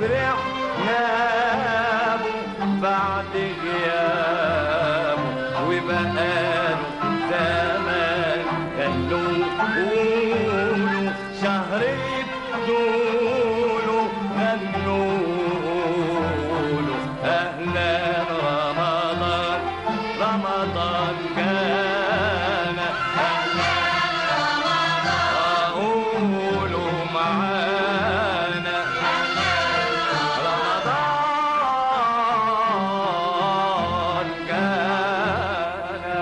وفرحنا بعد غيابه وبقاله زمان قالوا قولوا شهر بدوله غنوله أهلا رمضان رمضان جانا أهلا رمضان قولوا معانا رمضان جانا.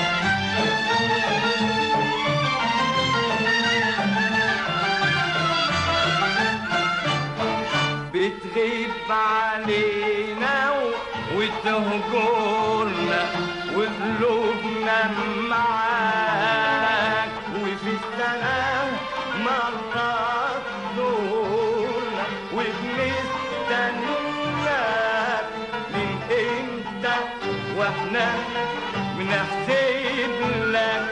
بتغيب علينا وتهجرنا وقلوبنا معاك وفي السنة مرة تزورنا وبنستناك من امتى واحنا بنحسب لك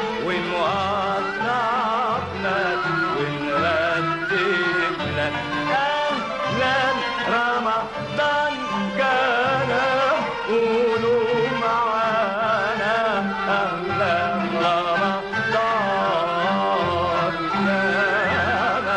ونوقف لك ونرتب لك أهلا رمضان جانا قولوا معانا أهلا رمضان جانا.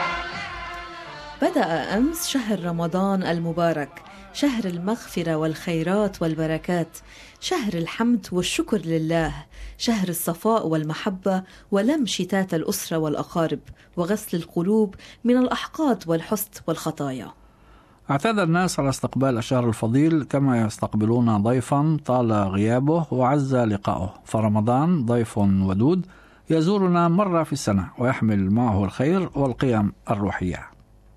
بدأ أمس شهر رمضان المبارك، شهر المغفرة والخيرات والبركات، شهر الحمد والشكر لله، شهر الصفاء والمحبة ولم شتات الأسرة والأقارب وغسل القلوب من الأحقاد والحسد والخطايا. اعتاد الناس على استقبال الشهر الفضيل كما يستقبلون ضيفا طال غيابه وعز لقاؤه، فرمضان ضيف ودود يزورنا مرة في السنة ويحمل معه الخير والقيم الروحية.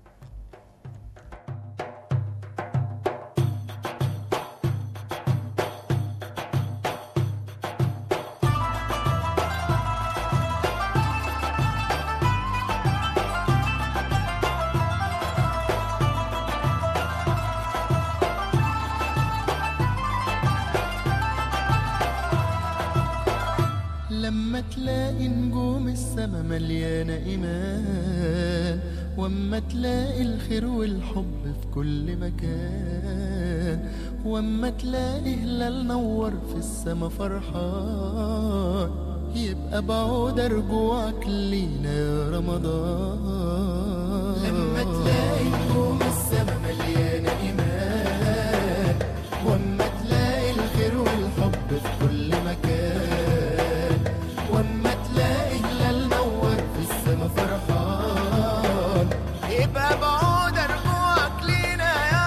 لما تلاقي نجوم السما مليانة إيمان، وأما تلاقي الخير والحب في كل مكان، وأما تلاقي هلال نور في السما فرحان، يبقى بعود رجوعك لينا يا رمضان. لما تلاقي نجوم السما مليانة إيمان، وأما تلاقي الخير والحب في كل مكان، وأما تلاقي هلال نور في السما فرحان، يبقى بعود رجوعك لينا يا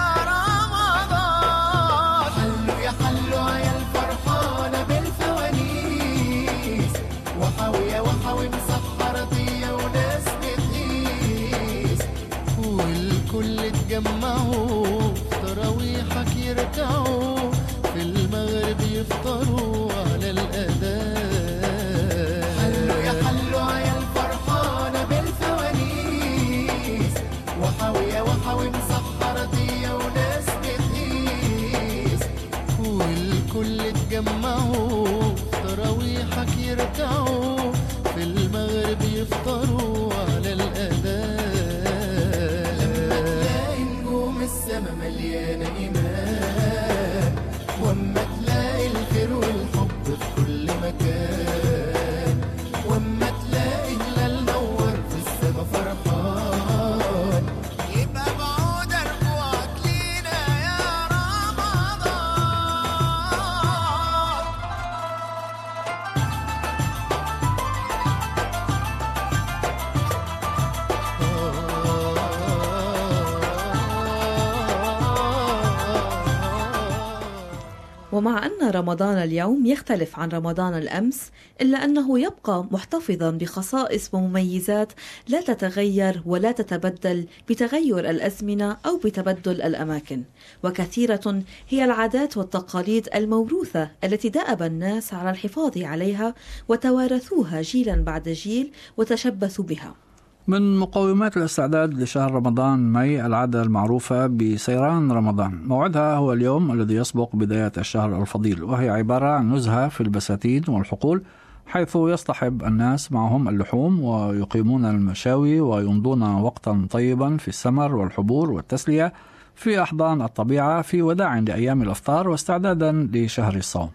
رمضان. حلوا يا حلوا يا الفرحانة بالفوانيس، وحاوية وحاوي مسحرطية وناس بتقيس، والكل اتجمعوا تراويحك يركعوا، في المغرب يفطروا على الأذان. حلوا يا حلوا يا الفرحانة بالفوانيس، وحاوية وحاوي مسحرطية وناس بتقيس، والكل اتجمعوا تراويحك يركعوا، في المغرب يفطروا على الأذان. لما تلاقي نجوم السما مليانة إيمان، وأما تلاقي الخير والحب في كل مكان، وأما تلاقي هلال نور في السما فرحان، يبقى بعود رجوعك لينا يا رمضان. ومع أن رمضان اليوم يختلف عن رمضان الأمس، إلا أنه يبقى محتفظا بخصائص ومميزات لا تتغير ولا تتبدل بتغير الأزمنة أو بتبدل الأماكن. وكثيرة هي العادات والتقاليد الموروثة التي دأب الناس على الحفاظ عليها وتوارثوها جيلا بعد جيل وتشبثوا بها. من مقومات الاستعداد لشهر رمضان ماي العادة المعروفة بسيران رمضان. موعدها هو اليوم الذي يسبق بداية الشهر الفضيل، وهي عبارة عن نزهة في البساتين والحقول، حيث يصطحب الناس معهم اللحوم ويقيمون المشاوي ويمضون وقتا طيبا في السمر والحبور والتسلية في أحضان الطبيعة في وداع لأيام الإفطار واستعدادا لشهر الصوم.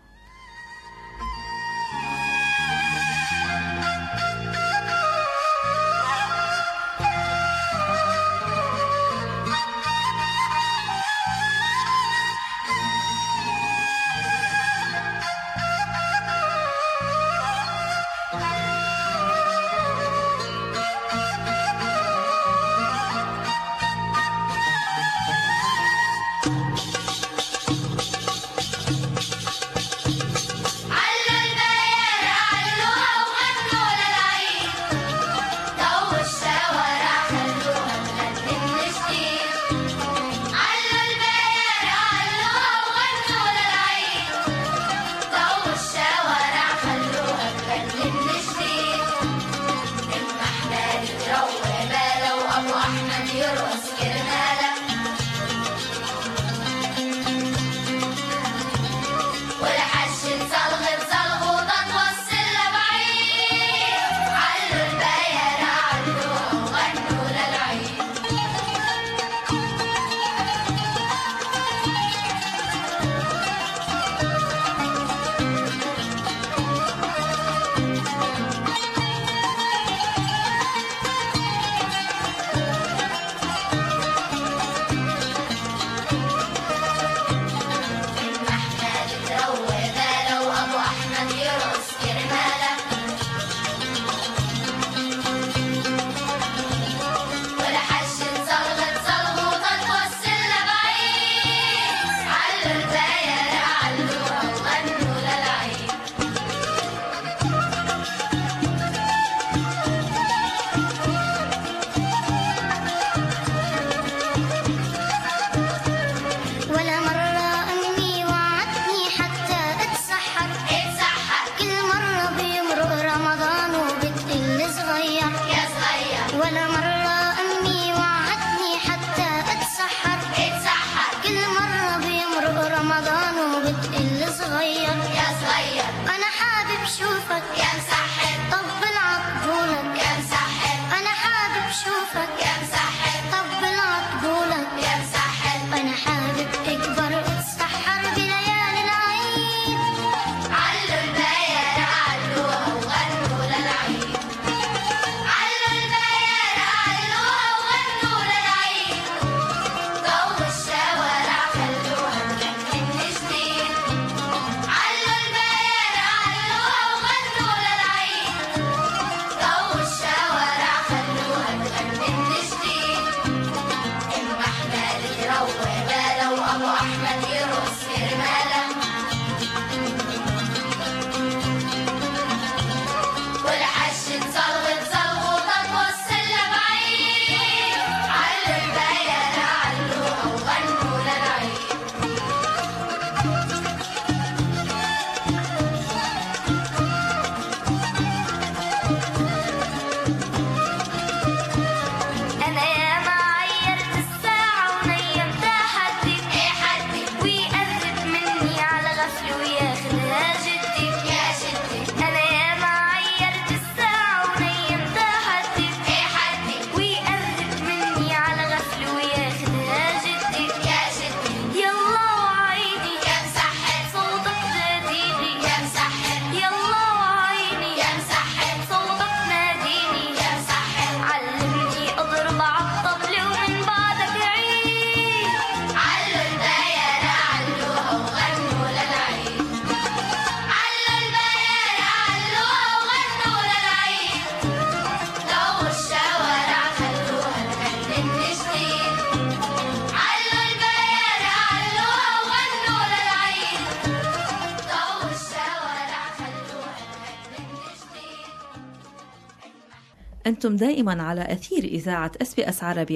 أنتم دائما على أثير إذاعة SBS عربي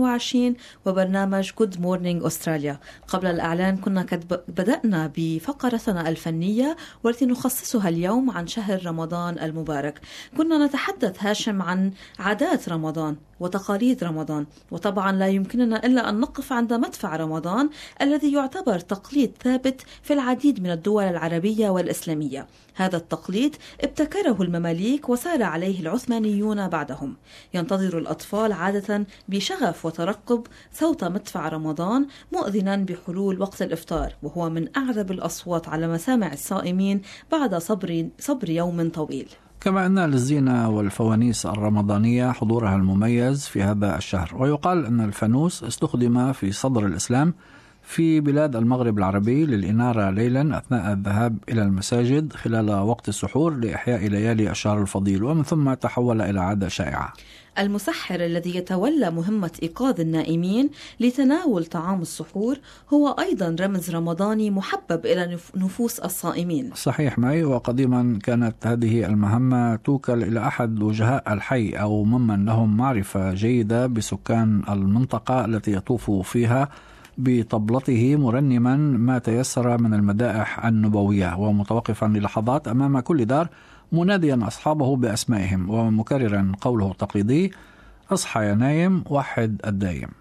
24 وبرنامج Good Morning أستراليا. قبل الإعلان كنا قد بدأنا بفقرتنا الفنية والتي نخصصها اليوم عن شهر رمضان المبارك. كنا نتحدث هاشم عن عادات رمضان، وتقاليد رمضان. وطبعا لا يمكننا إلا أن نقف عند مدفع رمضان الذي يعتبر تقليد ثابت في العديد من الدول العربية والإسلامية. هذا التقليد ابتكره المماليك وسار عليه العثمانيون بعدهم. ينتظر الأطفال عادة بشغف وترقب صوت مدفع رمضان مؤذنا بحلول وقت الإفطار، وهو من أعذب الأصوات على مسامع الصائمين بعد صبر يوم طويل. كما أن للزينة والفوانيس الرمضانية حضورها المميز في هذا الشهر، ويقال أن الفانوس استخدم في صدر الإسلام في بلاد المغرب العربي للإنارة ليلا أثناء الذهاب إلى المساجد خلال وقت السحور لإحياء ليالي الشهر الفضيل، ومن ثم تحول إلى عادة شائعة. المسحر الذي يتولى مهمة إيقاظ النائمين لتناول طعام السحور هو أيضا رمز رمضاني محبب إلى نفوس الصائمين. صحيح ماي، وقديما كانت هذه المهمة توكل إلى أحد وجهاء الحي أو ممن لهم معرفة جيدة بسكان المنطقة التي يطوف فيها بطبلته مرنما ما تيسر من المدائح النبوية، ومتوقفا للحظات أمام كل دار مناديا أصحابه بأسمائهم ومكررا قوله التقليدي: أصحى يا نايم وحد الدايم.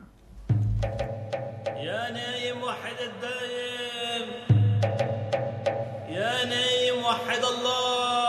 يا نايم وحد الدايم، يا نايم وحد الله.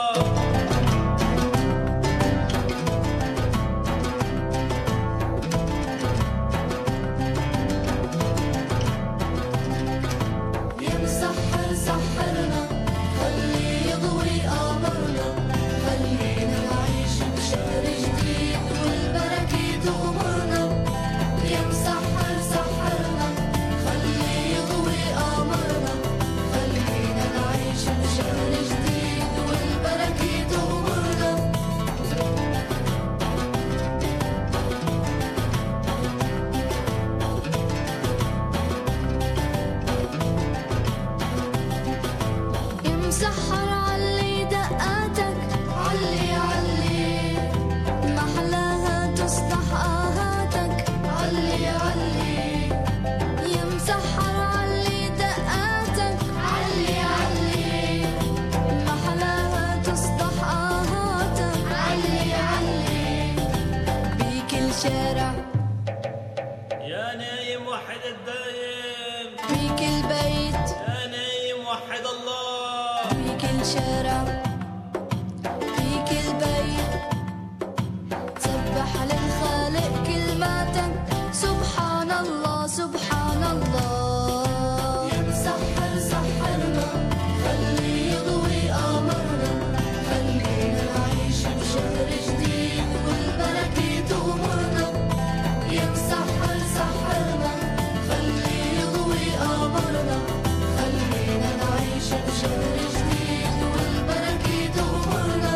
يا نايم وحد الدايم، في كل بيت يا نايم وحد الله. في كل شارع في كل بيت سبح للخالق كلماتك، سبحان الله سبحان الله. يا مسحر سحرنا خلي يضوي قمرنا، خلينا نعيش بشهر جديد والبركة تغمرنا. يا مسحر سحرنا خلي يضوي قمرنا، خلينا نعيش بشهر جديد والبركة تغمرنا.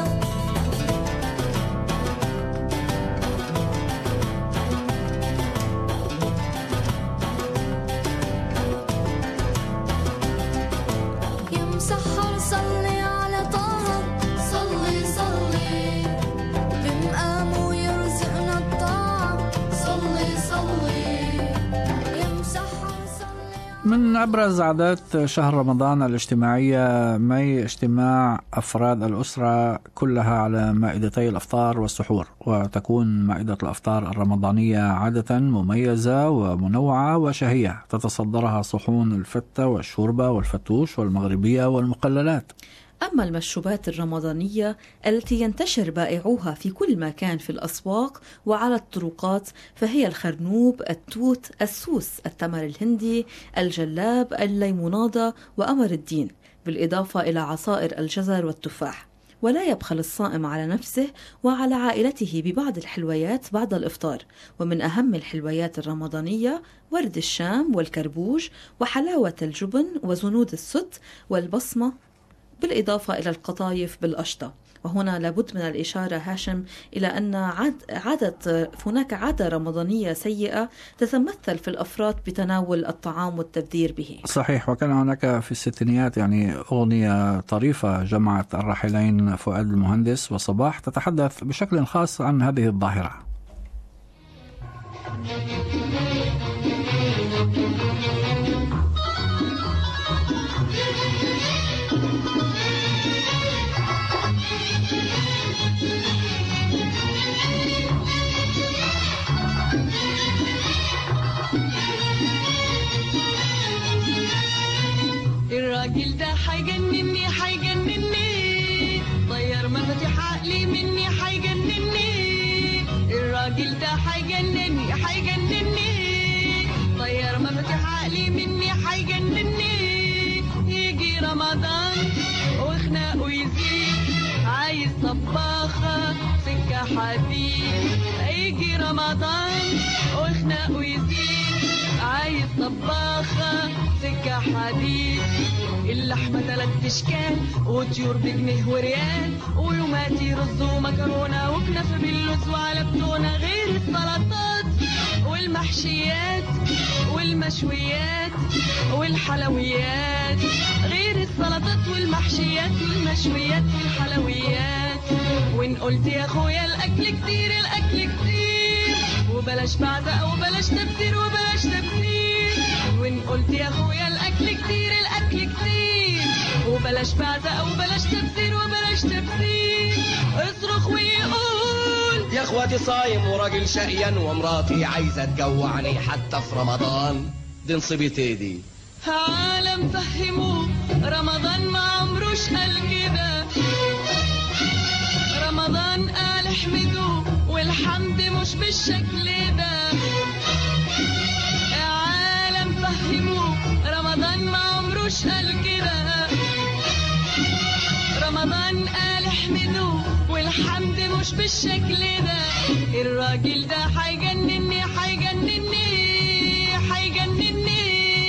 يا مسحر صلي على طه، صلي صلي بمقامه يرزقنا الطاعة، صلي صلي يا مسحر صلي. من أبرز عادات شهر رمضان الاجتماعية مي اجتماع أفراد الأسرة كلها على مائدتي الأفطار والسحور، وتكون مائدة الأفطار الرمضانية عادة مميزة ومنوعة وشهية تتصدرها صحون الفتة والشوربة والفتوش والمغربية والمقللات. أما المشروبات الرمضانية التي ينتشر بائعوها في كل مكان في الأسواق وعلى الطرقات فهي الخرنوب، التوت، السوس، التمر الهندي، الجلاب، الليموناضة وأمر الدين، بالإضافة إلى عصائر الجزر والتفاح. ولا يبخل الصائم على نفسه وعلى عائلته ببعض الحلويات بعد الإفطار، ومن أهم الحلويات الرمضانية ورد الشام والكربوج وحلاوة الجبن وزنود الست والبصمة، بالإضافة إلى القطايف بالأشطة. وهنا لابد من الإشارة هاشم إلى أن هناك عادة رمضانية سيئة تتمثل في الأفراد بتناول الطعام والتبذير به. صحيح، وكان هناك في الستينيات أغنية طريفة جمعت الراحلين فؤاد المهندس وصباح تتحدث بشكل خاص عن هذه الظاهرة. الراجل ده حيجنني حيجنني، طير مفاتيح عقلي مني حيجنني. الراجل ده حيجنني حيجنني، طير مفاتيح عقلي مني حيجنني. يجي رمضان وخناقه يزيد، عايز طباخة سكة حديد. يجي رمضان وخناقه يزيد، عايز طباخة سكة حديد. اللحمة 3 أشكال وطيور بجنيه وريال، ولوماتي رز ومكرونة وكنافة باللوز وعلى بتونة، غير السلطات والمحشيات والمشويات والحلويات. غير السلطات والمحشيات والمشويات والحلويات. وإن قلت يا أخويا الأكل كتير الأكل كتير، وبلاش بعزق وبلاش تبذير وبلاش تبذير. وإن قلت يا أخويا الأكل كتير الأكل كتير، وبلاش بعزق وبلاش تبذير وبلاش تبذير. اصرخ ويقول يا اخواتي صايم وراجل شقيان، ومراتي عايزة تجوعني حتى في رمضان. دي نصيبتي دي. عالم فهموه رمضان ما عمروش قال كده، رمضان قال احمدوه والحمد مش بالشكل ده. عالم فهموه رمضان ما عمروش قال كده، رمضان قال احمدوه والحمد مش بالشكل ده. الراجل ده حيجنني حيجنني حيجنني.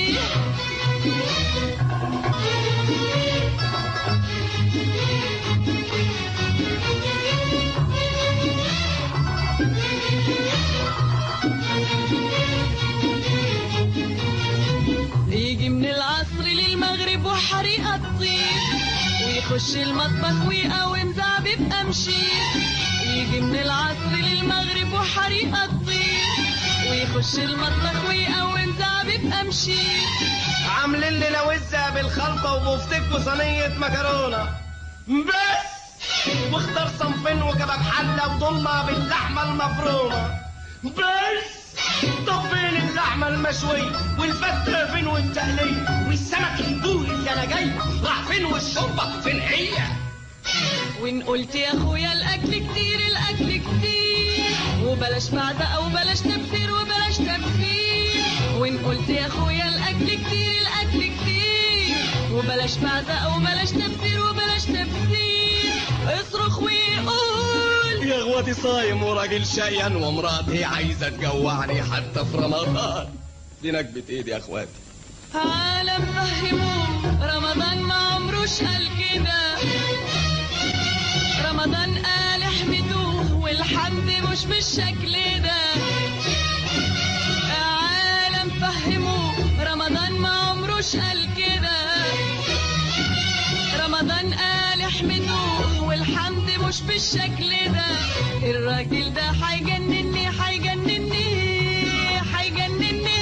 يجي من العصر للمغرب وحريقة تطير، ويخش المطبخ ويقوم زعبيب قمشير. يجي من العصر للمغرب وحريقة تطير، ويخش المطبخ ويقوم زعبيب قمشير. عاملين لي لوزة بالخلطة وبفتك وصينية مكرونة بس، واختار صنفين وكباب حلة وضمة باللحمة المفرومة بس. طب فين اللحمة المشوية والفتة فين والتقلية والسمك البوري اللي انا جاي راح فين والشوربة فين هي؟ وإن قلت يا أخويا الأكل كتير الأكل كتير، وبلاش بعزق وبلاش تبذير وبلاش تبذير. وإن قلت يا أخويا الأكل كتير الأكل كتير، وبلاش بعزق وبلاش تبذير وبلاش تبذير. اصرخ ويقول يا اخواتي صايم وراجل شقيان، ومراتي عايزة تجوعني حتى في رمضان. دي نكبة ايدي يا اخواتي. عالم فهموه رمضان ما عمروش قال كده، رمضان قال احمدوه والحمد مش بالشكل ده. عالم فهموه رمضان ما عمروش قال كده، رمضان قال احمدوه والحمد مش بالشكل ده. الراجل ده حيجنني حيجنني حيجنني.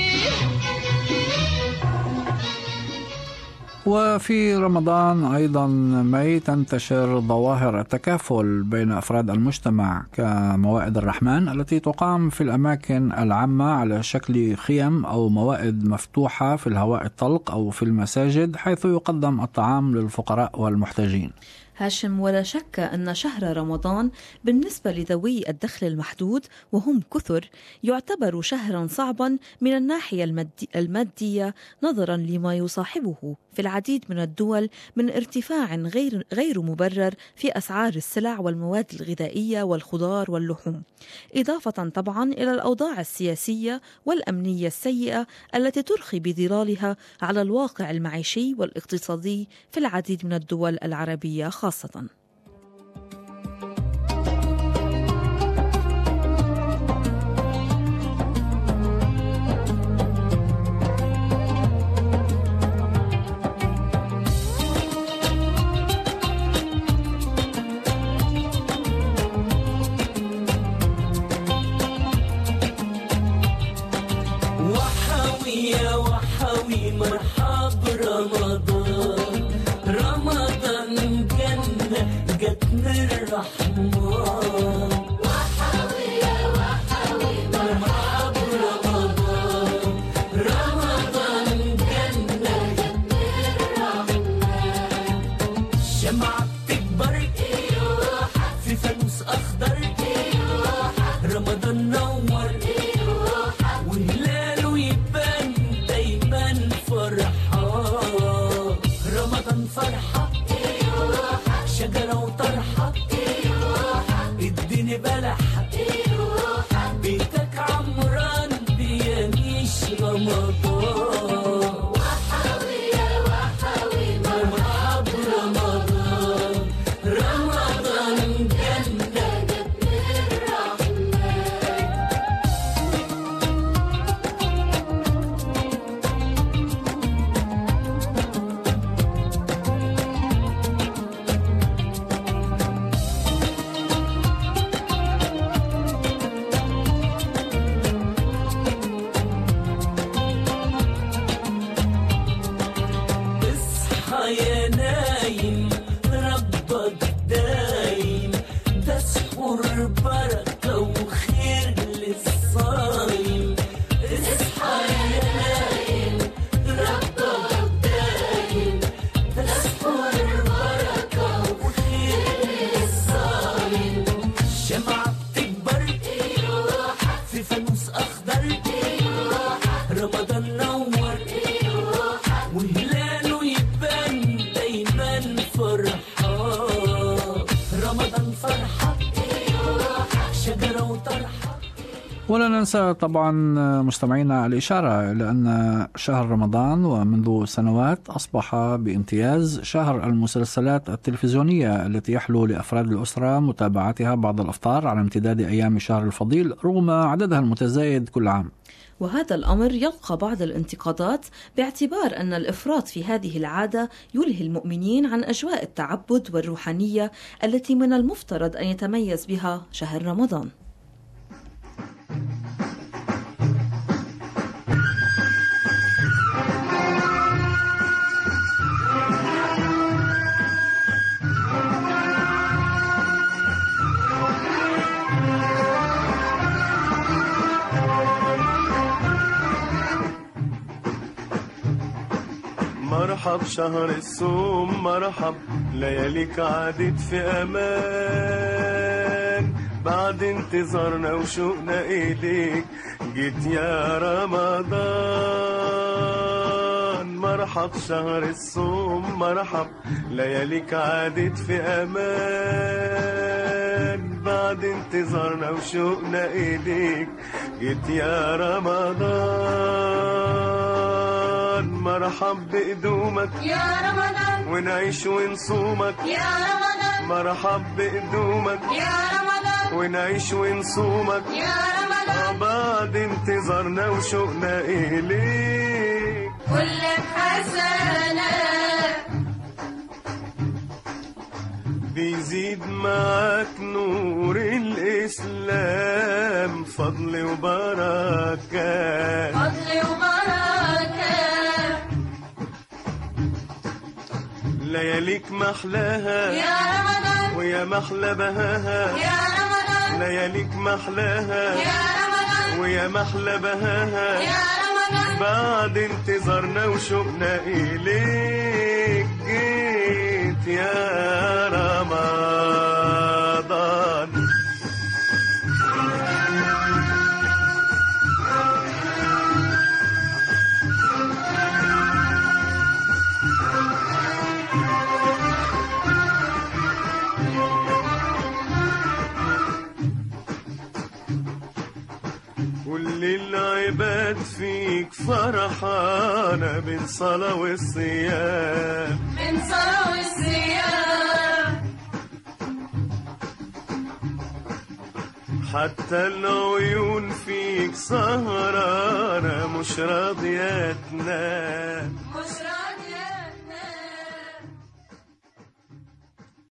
وفي رمضان أيضا ماي تنتشر ظواهر التكافل بين أفراد المجتمع كموائد الرحمن التي تقام في الأماكن العامة على شكل خيم أو موائد مفتوحة في الهواء الطلق أو في المساجد، حيث يقدم الطعام للفقراء والمحتاجين. هاشم، ولا شك أن شهر رمضان بالنسبة لذوي الدخل المحدود وهم كثر يعتبر شهرا صعبا من الناحية المادية، نظرا لما يصاحبه في العديد من الدول من ارتفاع غير مبرر في أسعار السلع والمواد الغذائية والخضار واللحوم، إضافة طبعا إلى الأوضاع السياسية والأمنية السيئة التي ترخي بظلالها على الواقع المعيشي والاقتصادي في العديد من الدول العربية خاصة. وحوي يا وحوي مرحب رمضان، رمضان جنة جت من الرحمن. وحوي يا وحوي مرحب رمضان، رمضان جنة جت من رمضان وحوي يا وحوي مرحب رمضان رمضان جنة جت من الرحمن اصحى يا نايم ربك دايم ده سحور بركة وخير للصايم اصحى يا نايم ربك دايم ده سحور بركة وخير للصايم شمعة بتكبر في فانوس أخضر رمضان نور وهلاله يبان دايما فرحان رمضان فرحة شجرة وطرحة. ولا ننسى طبعا مستمعينا الإشارة إلى أن شهر رمضان ومنذ سنوات أصبح بامتياز شهر المسلسلات التلفزيونية التي يحلو لأفراد الأسرة متابعتها بعد الأفطار على امتداد أيام شهر الفضيل رغم عددها المتزايد كل عام. وهذا الأمر يلقى بعض الانتقادات باعتبار أن الإفراط في هذه العادة يلهي المؤمنين عن أجواء التعبد والروحانية التي من المفترض أن يتميز بها شهر رمضان. مرحب شهر الصوم مرحب لياليك عادت في امان بعد انتظارنا وشوقنا اليك جيت يا رمضان مرحب شهر الصوم مرحب لياليك عادت في امان بعد انتظارنا وشوقنا اليك جيت يا رمضان مرحب بقدومك يا رمضان ونعيش ونصومك يا رمضان مرحب بقدومك يا رمضان ونعيش ونصومك يا رمضان بعد انتظارنا وشوقنا إليك كلك حسنة بيزيد معاك نور الإسلام فضل وبركات فضل وبركة لياليك محلاها يا رمضان ويا محلى بهاها يا رمضان لياليك محلاها يا رمضان ويا محلى بهاها يا رمضان بعد انتظارنا وشوقنا إليك جيت يا رمضان كل العباد فيك فرحانة بين صلاة والصيام من صلاة والصيام حتى العيون فيك سهرانة مش راضية تنام